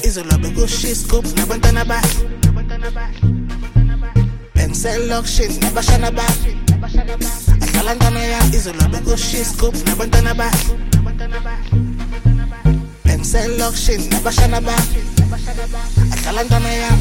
izolo bekushisa nabantwana ba Pencil auction nabashana ba Akalangana ya izolo bekushisa nabantwana ba Pencil auction nabashana ba Akalangana ya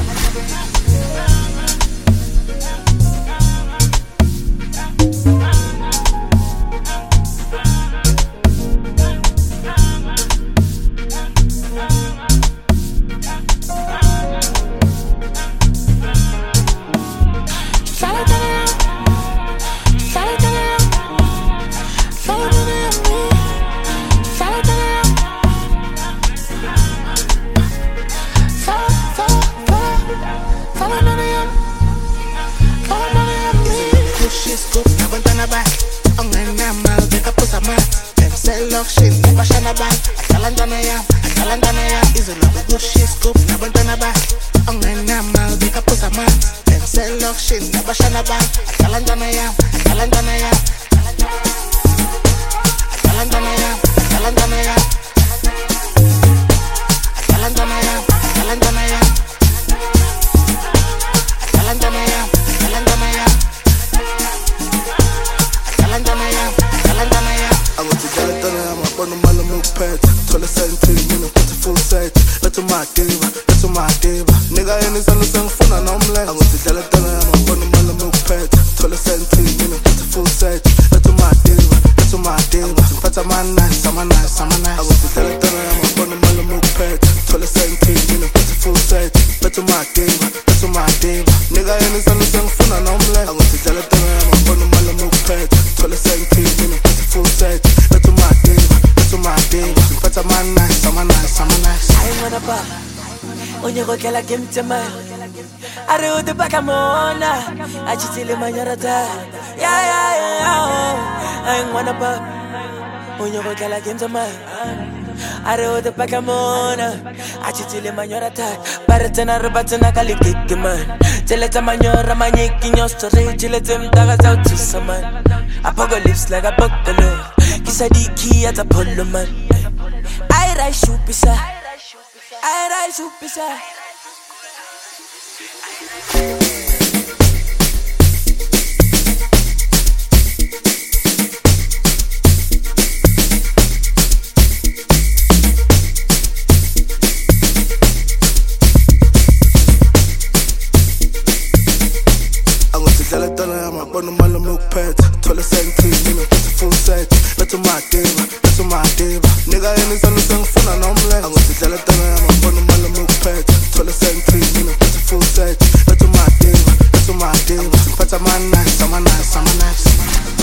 Auction, bashana ba, akalangana ya, izolo bekushisa nabantwana ba, ongena mal bekapusa ma, pencil auction, bashana ba, akalangana ya, akalangana ya, akalangana ya, akalangana ya, akalangana ya, akalangana ya, akalangana ya, akalangana ya, akalangana ya, akalangana ya. I want to get it done, I'm up on the mile milk pad. Told her 17, you know, put the full set. Let my diva, Nigga in his understand phone and I'm left. I want to get it done, I'm up on the mile milk pad. Told her 17, you know, put the full set. Let my diva, Pata man nice, I'm a nice. I want to get it done, I'm up on the mile milk pad. Told her 17, you know, put the full set. Let my diva, Nigga in his understand phone and I'm left. I want to get it done, I'm up on the mile milk pad. Told her 17, you know, put the full set. Let my diva, Pata man nice, I'm a nice. I wanna pop, when you go kill a game to man. I do the back of Mona, I just tell him my yarata. Yeah. I wanna pop, when you go kill a game to man. I do the back of Mona, I just tell him my yarata. Baratana, Rabatana, Kalik, man. Tell it to my yara, my neck in your story, till it's him that out to some man. Apocalypse like a buckle. Kisadiki at a polo man. I rise supisa. I want to get it done, I'm up on the mile milk pad. Told her 17, you know, put the full set. Let my diva, Nigga in his understand phone and I'm left. I want to get it done, I'm up on the mile milk pad. Told her 17, you know, put the full set. Let my diva, Pata man nice, I'm a nice.